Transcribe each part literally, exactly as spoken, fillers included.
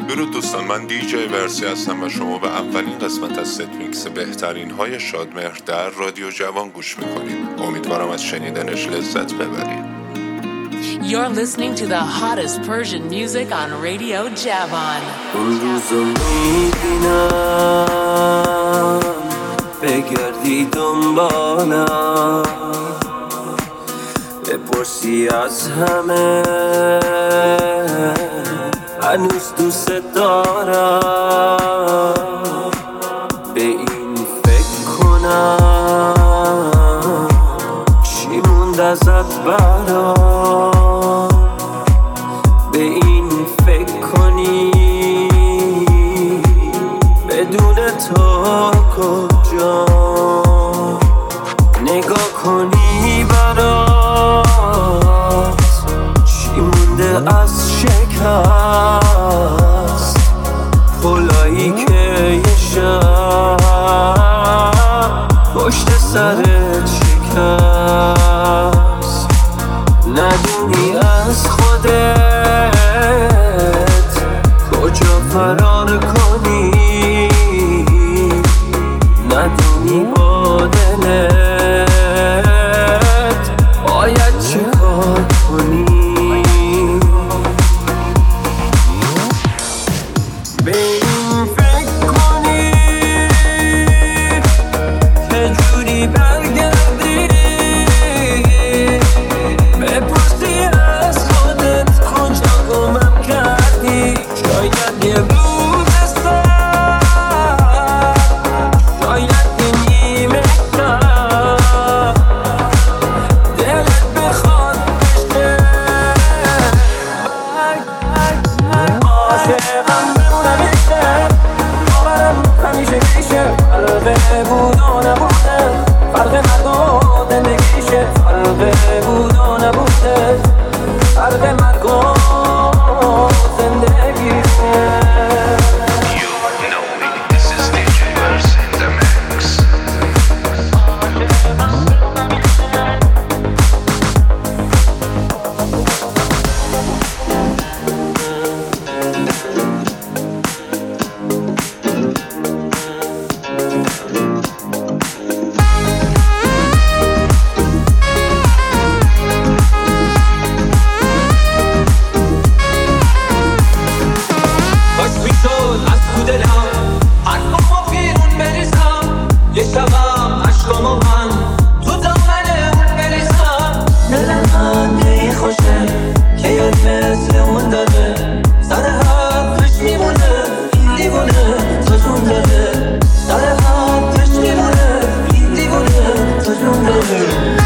درود دوستان، من دی جی ورسی هستم و شما به اولین قسمت از ست میکس بهترین های شادمهر در رادیو جوان گوش میکنید. امیدوارم از شنیدنش لذت ببرید. You're listening to the hottest Persian music on Radio Javan. اون روزو میبینم بگردی دنبالم، بپرسی از همه هنوز دوست دارم. به این فکر کنم چی موند ازت برام، به این فکر کنی بدون تو کجا، نگاه کنی برات چی مونده از شکست، پلایی که یه شب پشت سرت شکست، ندونی از خودت کجا فرار کنی، ندونی با دلت باید چه کار کنی. به این فکر کنی که جوری برگردی، بپرسی از خودت کجا گمم کردی. شاید یه روز سر، شاید یه نیمه شب دلت بخواد بشه عاشقم بمونم یه شب، باورم همیشه میشه، فرقه بود و نبوده، فرق مرگ و زندگیشه، فرقه بود و نبوده، فرق مرگ و زندگیشه. You know me, this is D J Verse in the mix. باش میشد از تو دلم حرفامو بیرون بریزم، یه شبم عشقامو من تو دامن اون بریزم. دل من نی خوشه که یاد مثل اون داده، سر حرفش میمونه این دیوونه تا جون داده، سر حرفش میمونه این دیوونه تا جون داده.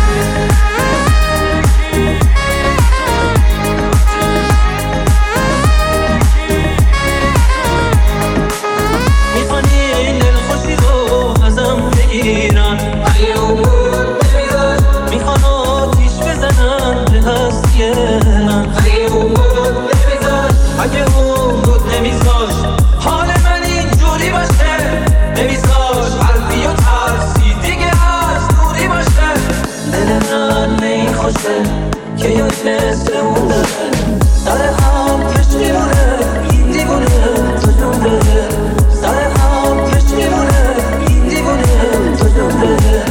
میخوانی این دلخوشی رو ازم بگیرن، اگه اون بود نمیذاش، میخوان آتیش بزنن به هستی من، اگه اون بود نمیذاش، اگه اون بود نمیذاش حال من اینجوری باشه، نمیذاش حرفی و ترسی دیگه از دوری باشه. دل من نمیخوشه که یاد مثل اون داره، سر هم کش میمونه این دیوونه تا جون داره، سر هم کش میمونه این دیوونه تا جون داره.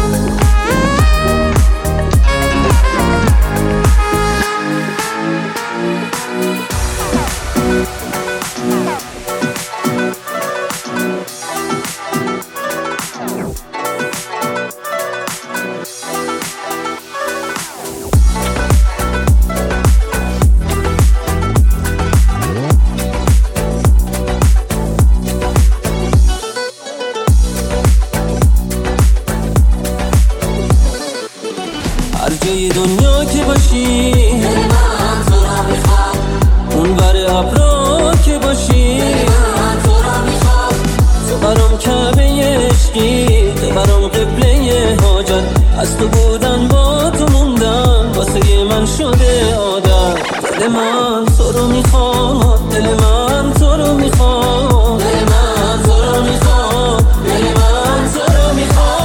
هر جای دنیا که باشی دل من تو را میخواد، اون بر ابرا که باشی دل من تو را میخواد، تو برام کعبه عشقی، تو برام قبله حاجت، از تو بودن با تو موندم واسه من شده عادت. دل من تو رو میخواد، دل من تو رو میخواد، دل من تو رو میخواد، دل من تو رو میخواد.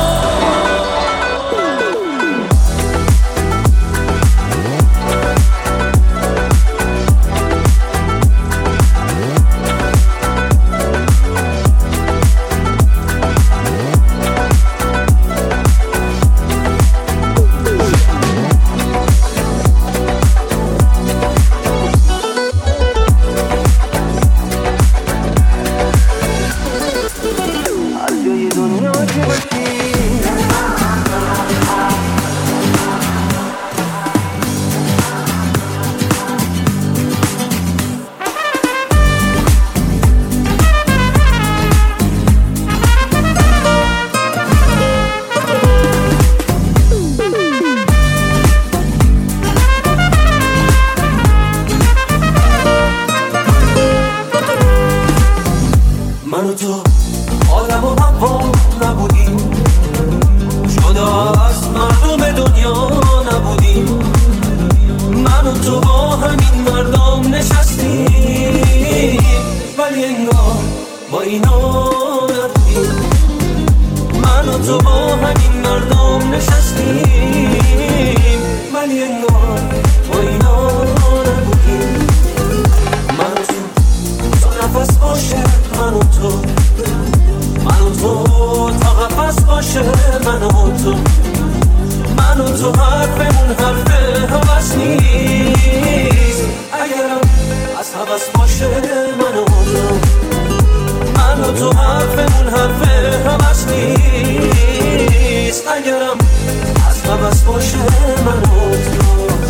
تو با همین مردم نشستیم ولی انگار با اینا نبودیم. من و تو با همین مردم نشستیم ولی انگار با اینا نبودیم. من و تو تا نفس باشه من و تو، من و تو تا قفس باشه من و تو، من و تو حرفمون حرف هوس نیست. اگرم از هوس باشه من و تو، من و تو حرفمون حرف هوس نیست. اگرم از هوس باشه من و تو.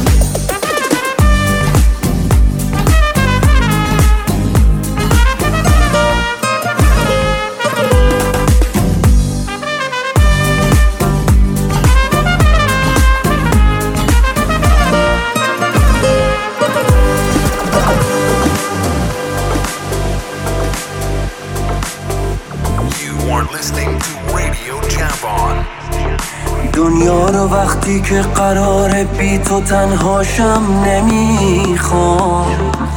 دنیا رو وقتی که قراره بی تو تنهاشم نمیخوام.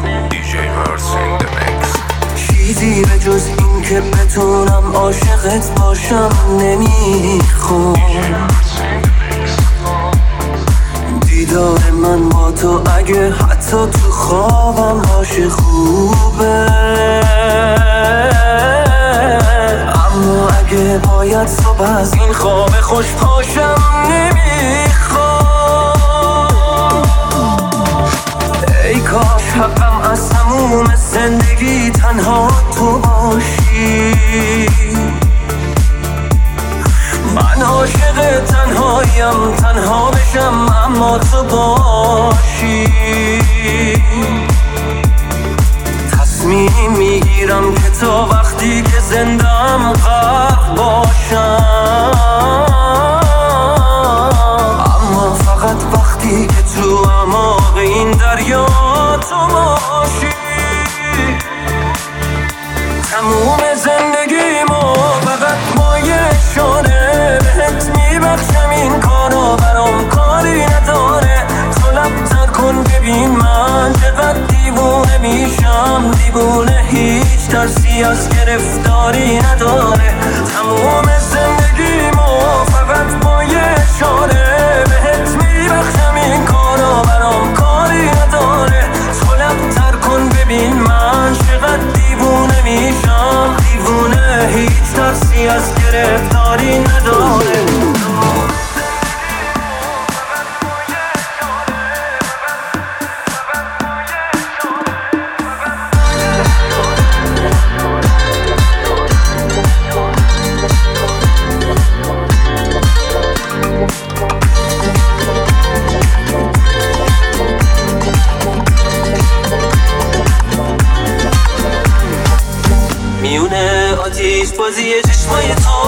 چیزی به جز این که بتونم عاشقت باشم نمیخوام. دیدار من با تو اگه حتی تو خوابم باشه خوبه، اما اگه باید صبح از این خواب خوش پاشم نمیخوام. ای کاش حقم از تموم زندگی تنها تو باشی. من عاشق تنهاییم، تنها بشم اما تو باشی. تصمیم میگیرم که تا وقتی که زندم غرق باشم، اما فقط وقتی که تو اعماق این دریا تو باشی. تموم زندگیمو فقط با یه اشاره بهت میبخشم، این کارو برام کاری نداره. تو لب‌تر کن ببین من چقدر دیوونه میشم، دیوونه هیچ ترسی از گرفتاری نداره. تموم زندگیمو فقط با یه اشاره بهت میبخشم، این کارو برام کاری نداره. تو لب‌تر کن ببین من چقدر دیوونه میشم، دیوونه هیچ ترسی از گرفتاری نداره. میونه آتیش بازی چشمای تو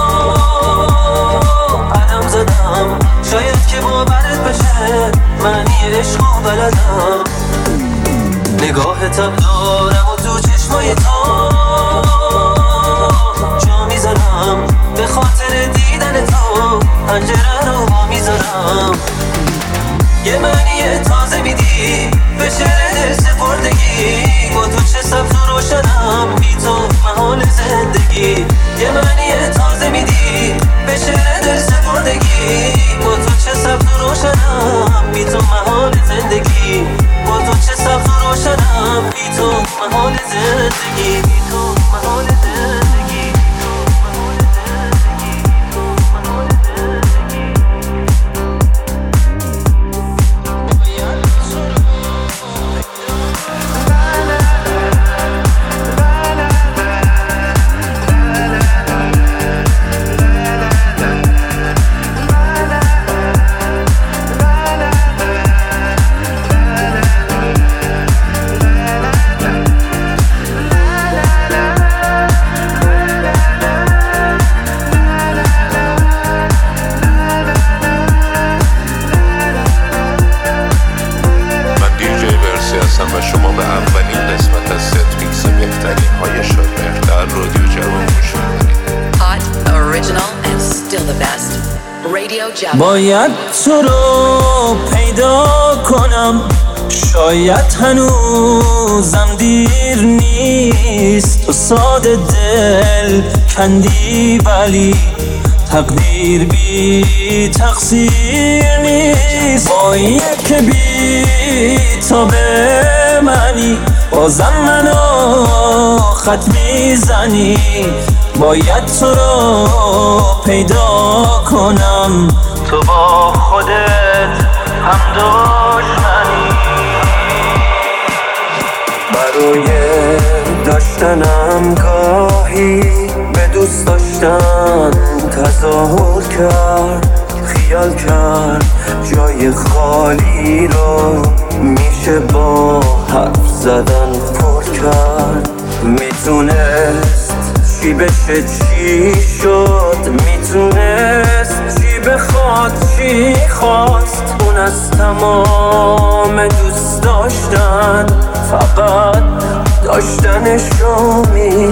قدم زدم، شاید که باورت بشه معنی عشق و بلدم. نگاهتم دارم و تو چشمای تو جا میزنم، به خاطر دیدن تو پنجره رو با میذارم. یه معنی تازه میدی به شعر دل سپردگی، با تو چه سبز و روشنم بی تو محال زندگی. یه معنی تازه میدی به شعر دل سپردگی، با تو چه سبز و روشنم بی تو محال زندگی. با تو چه سبز و روشنم بی تو محال زندگی، بی تو محال زندگی. و شما به اولین قسمت از ست میکس بهترین های شادمهر در رادیو جوان گوش می‌کنید. Hot, original and still the best. Radio Java. باید تو رو پیدا کنم، شاید هنوزم دیر نیست، تو ساده دل کندی ولی تقدیر بی تقصیر نیست. با یک بی تا به منی بازم منو خط میزنی، باید تو رو پیدا کنم، تو با خودت هم دشمنی. برای داشتنم گاهی به دوست داشتن تظاهر کرد، خیال کرد جای خالی رو میشه با حرف زدن پر کرد. میتونست چی بشه چی شد، میتونست چی بخواد چی خواست. اون از تمام دوست داشتن فقط داشتنشو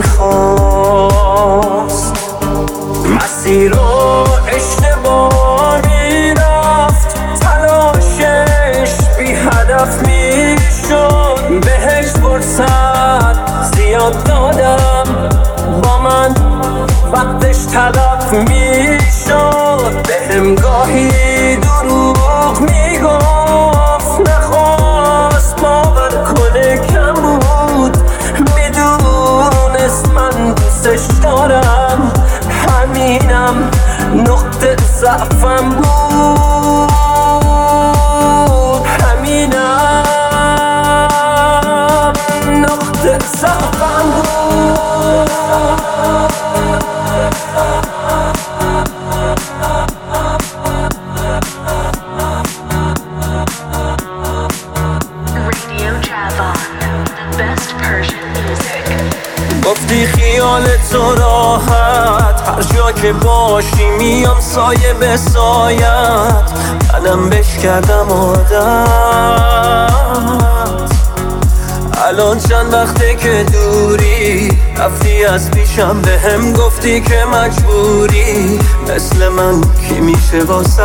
میخواست. مسیر رو اشتباه میرفت، تلاشش بی هدف میشد. بهش فرصت زیاد دادم، با من وقتش تلف میشد. بهم گاهی دروغ میگفت، نخواست باور کنه کم بود. میدونست من دوستش دارم، همینم نقطه ضعفم بود، همینم نقطه ضعفم بود. Radio Javon, the best Persian music. گفتی خیال تو راحت، هر جا که باشی میام سایه به سایت. منم بش کردم عادت، الان چند وقته که دوری، رفتی از پیشم به هم گفتی که مجبوری. مثل من کی میشه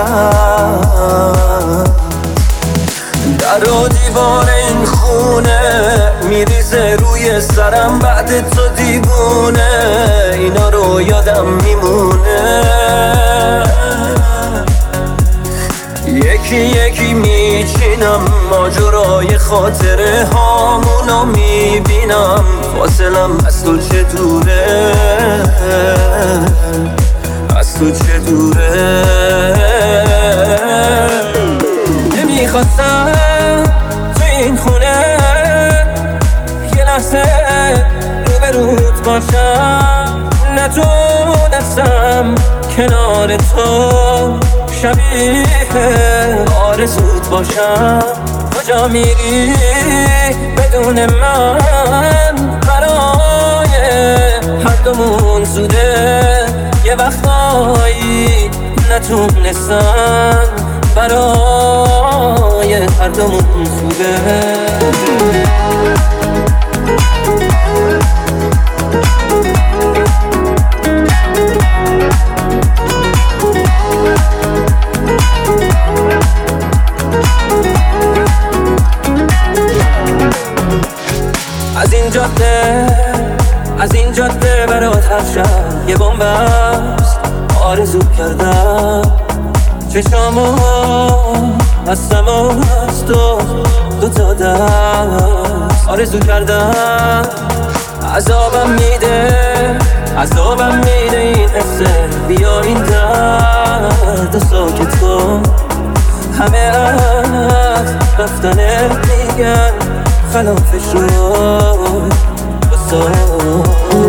واسه در و دیوار این خونه میریزه روی سرم بعد تو دیوونه. اینا رو یادم میمونه، یکی یکی میچینم ماجرای خاطره هامونو میبینم. فاصلم از تو چه دوره، از تو چه دوره. نمیخواستم تو این خونه یه لحظه رو به روت باشم، نتونستم کنار تو شبیه آرزوت باشم. کجا میری بدون من، برای هر دومون زوده. یه وقتایی نتونستم، برای هر دومون خوبه. از این جاده از این جاده برات هر شب یه بمبست. آرزو کردم چشامو هستم و از تو دوتا دست. آرزو کردم عذابم میده عذابم میده این حسه. بیا این درد ساکت کن، همه از رفتنه میگن خلافش رو بسار.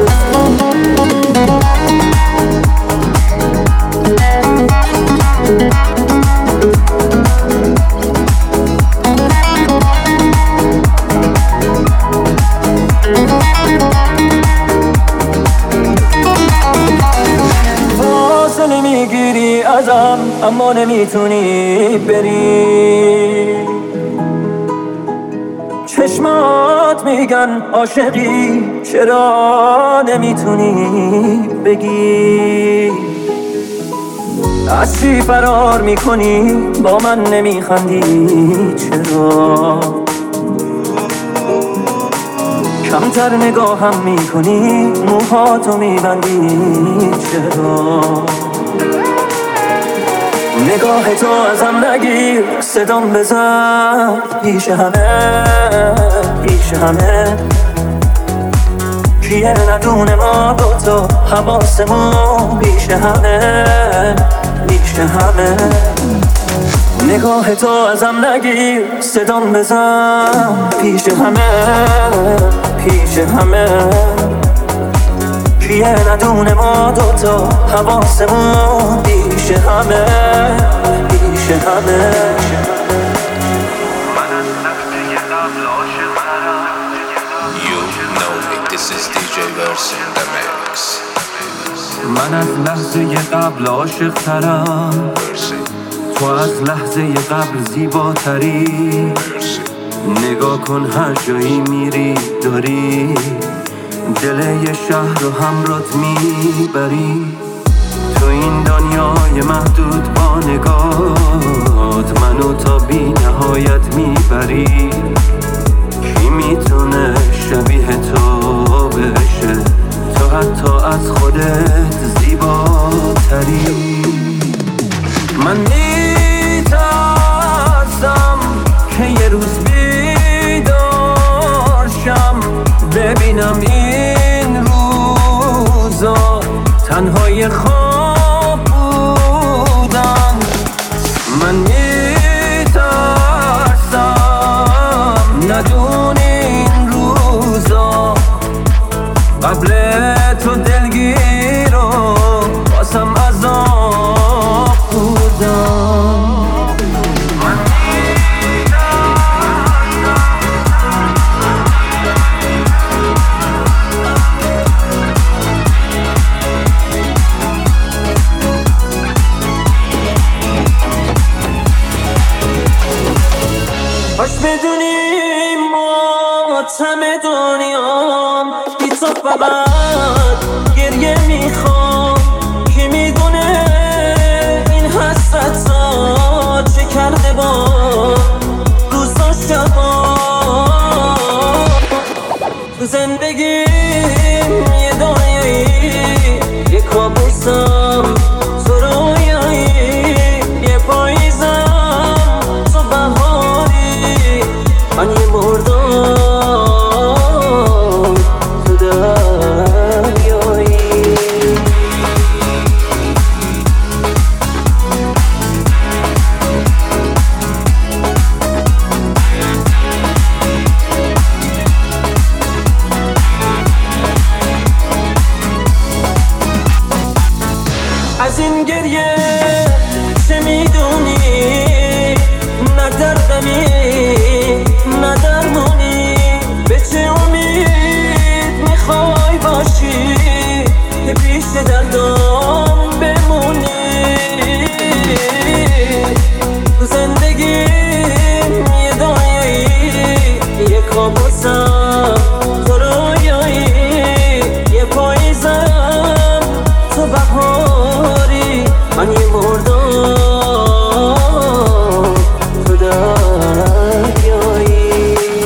فاصله میگیری ازم اما نمیتونی بری. چشمات میگن عاشقی، چرا نمیتونی بگی؟ از چی فرار میکنی با من نمیخندی؟ چرا اگر نگاهم میکنی موهاتو میبندی چرا؟ نگاه تو ازم نگیر صدام بزن پیش همه پیش همه کیه ندونه ما دوتا حواسمون پیش همه پیش همه نگاه تو ازم نگیر صدام بزن پیش همه پیش همه کیه ندونه ما دوتا حواسمون پیش همه پیش همه You know me, this is دی جی Verse in the mix. من از لحظه قبل عاشق ترم تو از لحظه قبل زیباتری نگاه کن هر جایی میری داری دل یه شهر رو همراهت میبری تو این دنیای محدود با نگاهت منو تا بی نهایت میبری کی میتونه شبیه تو بشه تو حتی از خودت زیباتری من میترسم که یه روز بیدار شم ببینم این روزا تنهای خواب بودن من میترسم ندونی این روزا قبل تو دلگیر و باسم عذاب بودن باش بدونی ماتم دنیام بی تو فقط گریه میخوام کی میدونه این حسرت ها چه کرده با روزا شبا تو زندگیم یه دنیایی یه کابوسم تو رویایی یه پاییزم تو بهاری من یه مردم تو دریایی از این گریه چه میدونی نه دردمی نه درمونی به چه امید میخوای باشی که پیش دردم بمونی تو زندگیم یه دنیایی یه کابوسم تو رویایی یه پاییزم تو بهاری من یه مردم تو دریایی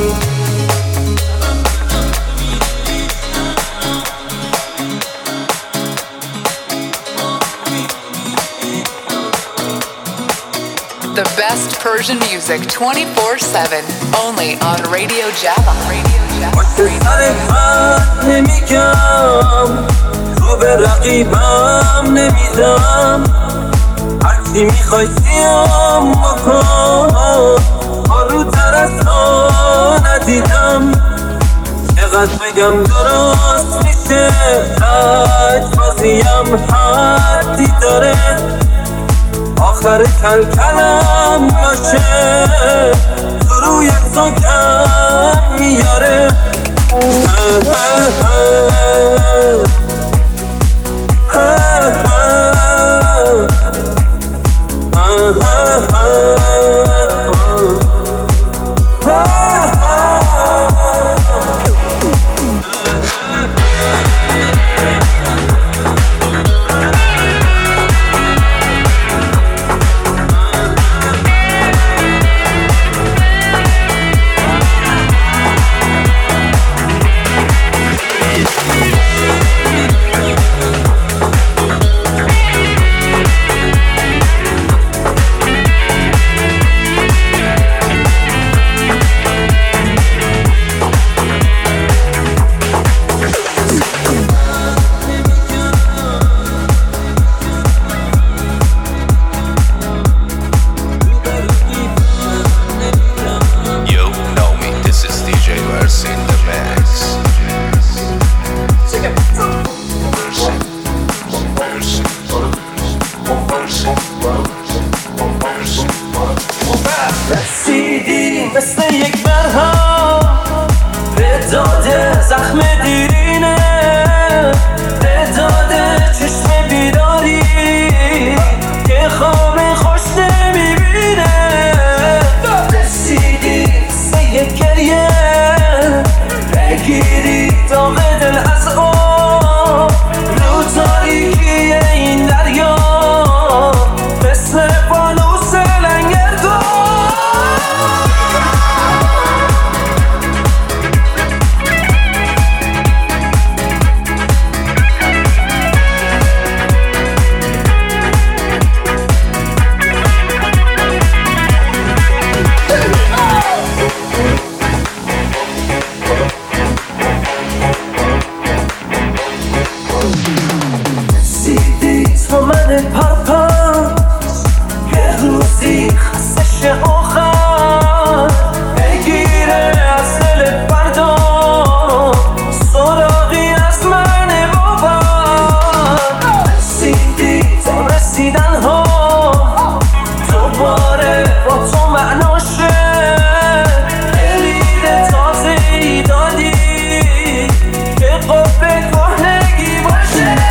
The best Persian music twenty-four seven, only on Radio Java. Radio Java. سر خط نمیگم رو به رقیبم نمیدم هرچی میخوای سیام بکن ها رو تر از آن ندیدم چقدر بگم درست میشه خط بازیم حدی داره آخر کل کلم باشه تو روی تو کم میاره مرهم به داده زخم دیرینه، به داده چشم بیداری که خواب خوش نمیبینه. رسیدی سه گریه بگیری داغ دل از آب رو تاریکی این دریا مثل فانوس لنگردار. پرپس یه روزی خستش آخر بگیره از دل فردا سراغی از من باور. رسیدی تا رسیدن ها دوباره با تو معناشه، کلید تازه ای دادی که قفل کهنگی باشه.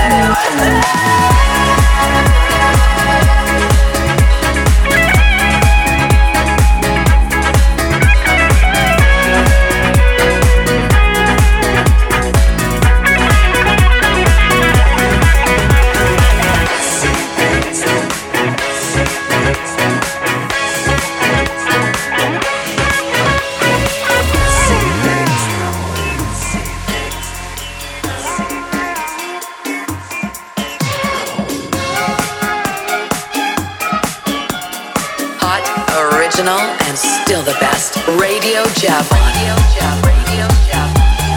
Original and still the best. Radio Javon. Radio Javon. Radio Javon.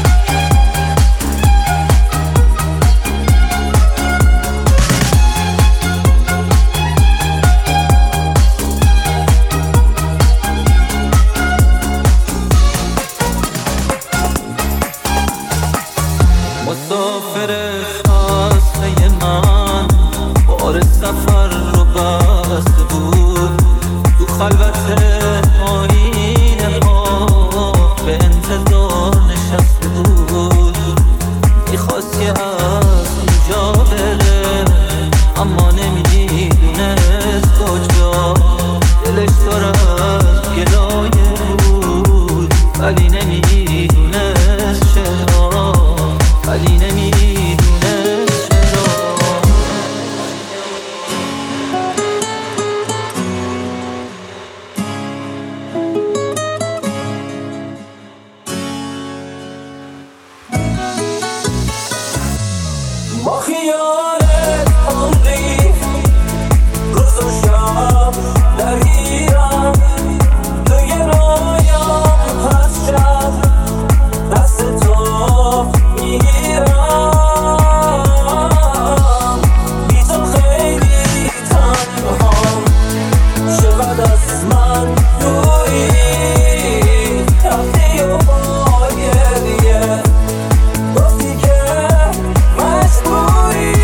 مسافر خاصه من بار سفر رو بسته بود، تو خلوت آینه ها به انتظار نشسته بود. میخواستی از اونجا بره اما نمیدونست کجا، دلش داره از گلایه بود ولی نمیدونست چرا، ولی نمیدونست چرا. با خیالت عمری روز و شب درگیرم، توی رویام هست شب دست تو میگیرم. بی تو خیلی تنهام، چقدر از من دوری رفتی و با گریه گفتی که مجبوری.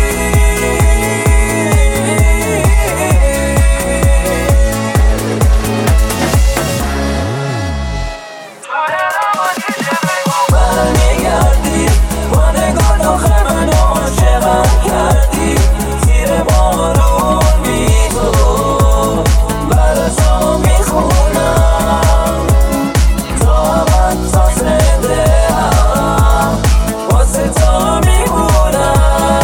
برمیگردی با نگاه منو عاشقم کردی، زیر بارون بی تو برا تو میخونم، تا من تا زنده هم واسه تو میمونم.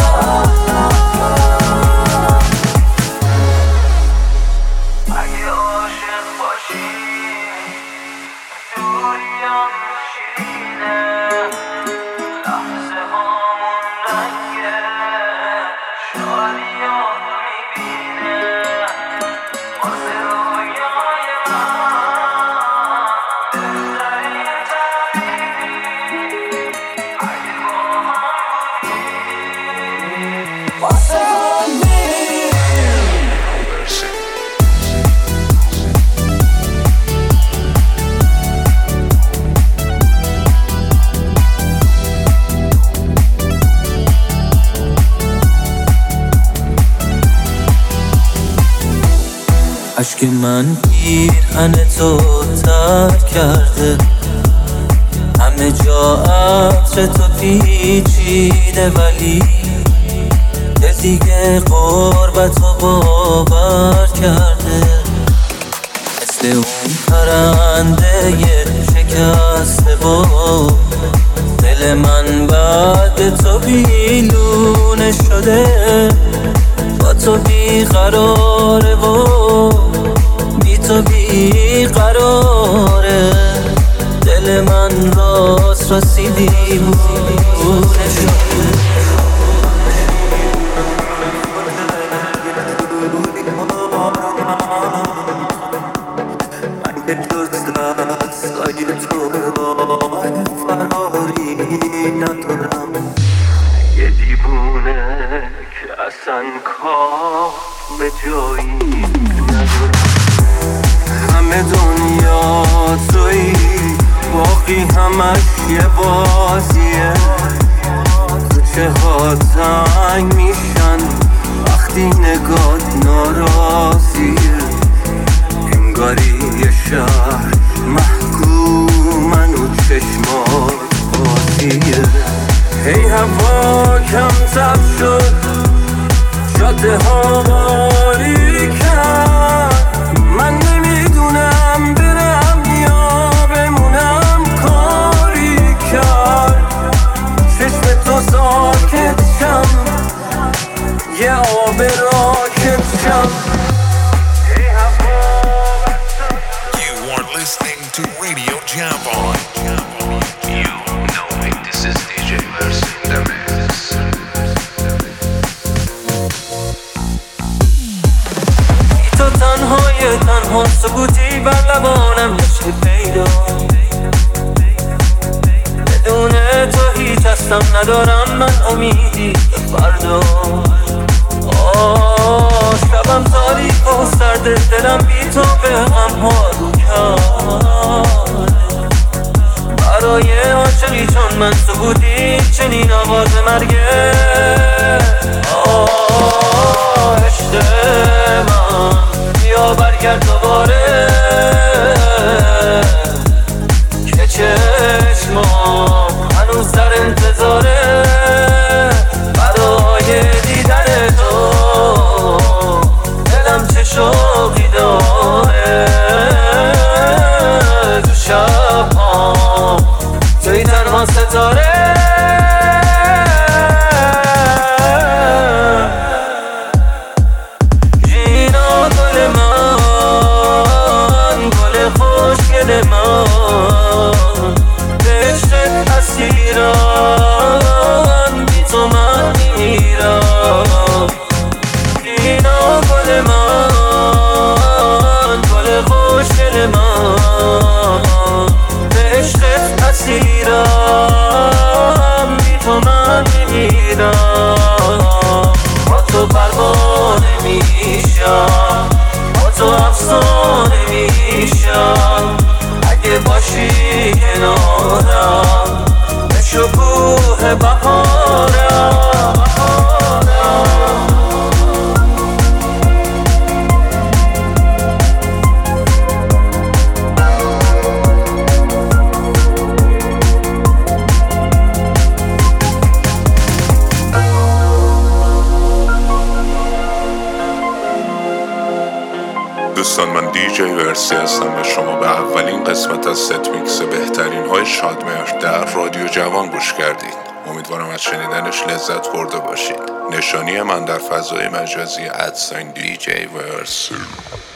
اگه عاشق باشی دوریام شیرینه، لحظه هامون رنگه شادیام میبینه، واسه رویای من بهترین تعبیری اگه با هم بودی واسه هم میری. عشق من پیرهن تو ترک کرده، همه جا عطر تو پیچیده، ولی دل دیگه قربت رو باور کرده. مثل اون پرنده شکسته با دل من بعد تو بیلونه شده، با تو بیقراره و بی تو بیقراره. دل من راست راستی دیوونه شده. من که جز دستای تو فراری ندارم، یه دیوونه که اصلا کار به جایی ندارم. همه دنیا تویی، باقی همش یه بازیه. تو چه ها تنگ میشن وقتی نگات ناراضیه. انگاری یه شهر محکومن و چشمات بازیه. هی هوا کمتر شد، جاده ها باریکن. من نمیدونم برم یا بمونم، کاری کرد چشم تو ساکت شم، یه آب راکت شم. You are listening to Radio Javon. You know it, this is دی جی Verse in the mix. تو تنهای تنها سکوتی بر لبانم نشه پیدا، بدون تو هیچ هستم ندارم من امیدی به فردا. آه شبم تاریک و سرده، دلم بی تو به غم ها رو کرده. برای عاشقی چون من سکوتی چنین آواز مرگه. آه عشق من بیا برگرد دوباره، که چشمام هنوز در انتظاره برای دیدن تو. دلم چه شوقی داره، تو شب‌ها توی تنها ستاره. جینا گل من، گل خوشگل من، به عشقت اسیرم، بی تو من میرم. جینا گل من، گل خوشگل من، به عشقت اسیرم، بی تو من میمیرم. با تو پروانه میشم، با تو افسانه میشم. اگه باشی کنارم به شکوه بهارم. دوستان، من دی جی ورسی هستم و شما به اولین قسمت از ست میکس بهترین های شادمهر در رادیو جوان گوش کردید. امیدوارم از شنیدنش لذت برده باشید. نشانی من در فضای مجازی ادساین دی جی ورسی.